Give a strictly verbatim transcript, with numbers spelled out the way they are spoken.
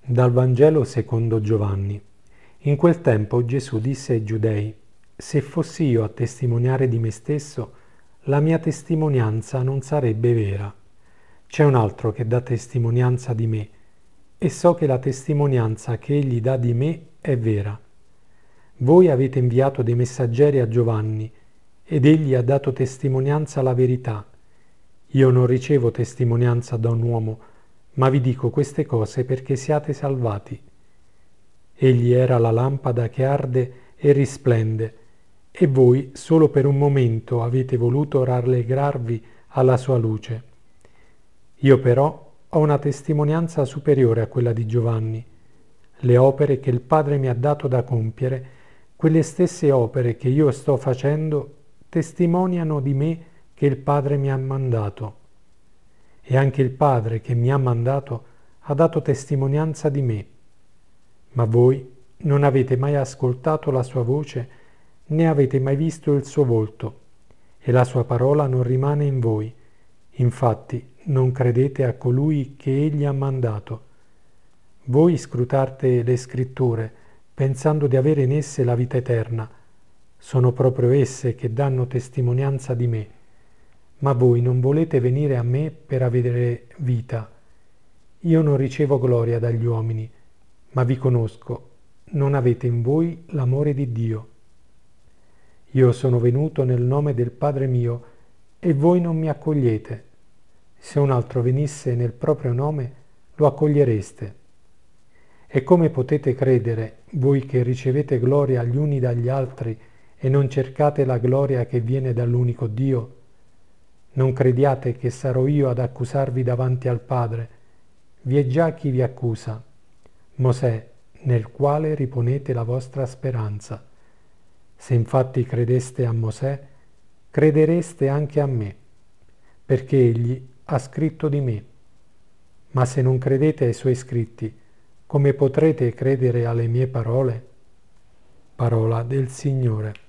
Dal Vangelo secondo Giovanni. In quel tempo Gesù disse ai Giudei: Se fossi io a testimoniare di me stesso, la mia testimonianza non sarebbe vera. C'è un altro che dà testimonianza di me, e so che la testimonianza che egli dà di me è vera. Voi avete inviato dei messaggeri a Giovanni, ed egli ha dato testimonianza alla verità. Io non ricevo testimonianza da un uomo, ma vi dico queste cose perché siate salvati. Egli era la lampada che arde e risplende, e voi solo per un momento avete voluto rallegrarvi alla sua luce. Io però ho una testimonianza superiore a quella di Giovanni. Le opere che il Padre mi ha dato da compiere, quelle stesse opere che io sto facendo, testimoniano di me che il Padre mi ha mandato. E anche il Padre che mi ha mandato ha dato testimonianza di me. Ma voi non avete mai ascoltato la sua voce, né avete mai visto il suo volto, e la sua parola non rimane in voi. Infatti non credete a colui che egli ha mandato. Voi scrutate le scritture, pensando di avere in esse la vita eterna. Sono proprio esse che danno testimonianza di me. Ma voi non volete venire a me per avere vita. Io non ricevo gloria dagli uomini, ma vi conosco. Non avete in voi l'amore di Dio. Io sono venuto nel nome del Padre mio, e voi non mi accogliete. Se un altro venisse nel proprio nome, lo accogliereste. E come potete credere, voi che ricevete gloria gli uni dagli altri, e non cercate la gloria che viene dall'unico Dio? Non crediate che sarò io ad accusarvi davanti al Padre. Vi è già chi vi accusa, Mosè, nel quale riponete la vostra speranza. Se infatti credeste a Mosè, credereste anche a me, perché egli ha scritto di me. Ma se non credete ai suoi scritti, come potrete credere alle mie parole? Parola del Signore.